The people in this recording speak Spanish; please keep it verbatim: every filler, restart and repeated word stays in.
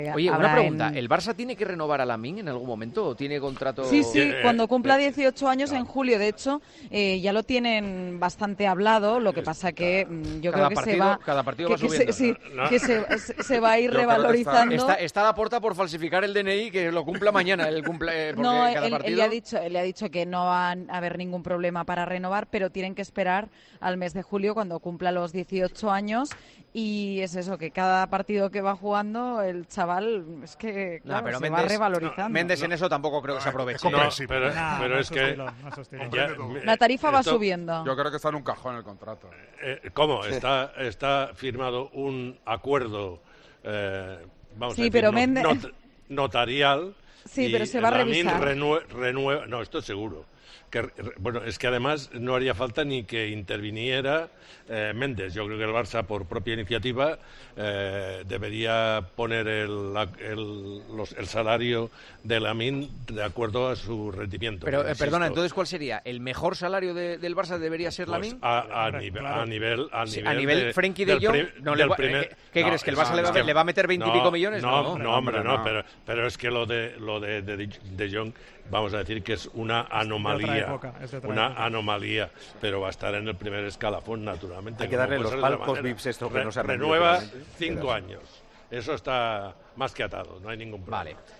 Oye, Habrá una pregunta, en... ¿el Barça tiene que renovar a Lamine en algún momento o tiene contrato...? Sí, sí, Eh, cuando cumpla eh, dieciocho años claro. en julio. De hecho, eh, ya lo tienen bastante hablado, lo que pasa que mm, yo Cada creo que partido, se va... cada partido que, va que subiendo. se, sí, No, no. que se, se- se va a ir Yo creo que revalorizando. Está, está a la puerta por falsificar el D N I, que lo cumpla mañana, el cumple, eh, porque No, cada él, él partido... le ha dicho, él le ha dicho que no va a haber ningún problema para renovar, pero tienen que esperar al mes de julio cuando cumpla los dieciocho años. Y es eso, que cada partido que va jugando el chaval es que No, claro, pero se va Méndez, revalorizando. Méndez en eso tampoco creo que se aproveche. No, pero, Nah, pero no es su que estilo, no su estilo. ya, La tarifa va esto- subiendo. Yo creo que está en un cajón el contrato. Eh, ¿Cómo? Está, está firmado un acuerdo, eh, vamos Sí, a decir, pero no- Méndez- not- notarial. Sí, y pero se va a Lamine revisar. renue- renueva, no, esto es seguro. Que, re- bueno, es que además no haría falta ni que interviniera eh, Méndez. Yo creo que el Barça, por propia iniciativa, eh, debería poner el, la- el, los- el salario de Lamine de acuerdo a su rendimiento. Pero, eh, Insisto, perdona, entonces, ¿cuál sería? ¿El mejor salario de- del Barça debería ser pues, Lamine? a, a, Hombre, nivel, claro. a nivel a Sí, nivel a nivel de- Frenkie de del Jong, prim- no le del va- primer- eh, ¿qué crees, que el Barça le va- es que- le va a meter veintipico millones? No, No, no, no, hombre, hombre, no, no. Pero, pero es que lo de lo de, de, de Jong, vamos a decir que es una otra anomalía, época, es de otra una época. anomalía, pero va a estar en el primer escalafón, naturalmente. Hay que como darle puede los ser de otra palcos manera. V I Ps esto que Re- no se ha vendido Renueva totalmente. cinco años. Eso está más que atado, no hay ningún problema. Vale.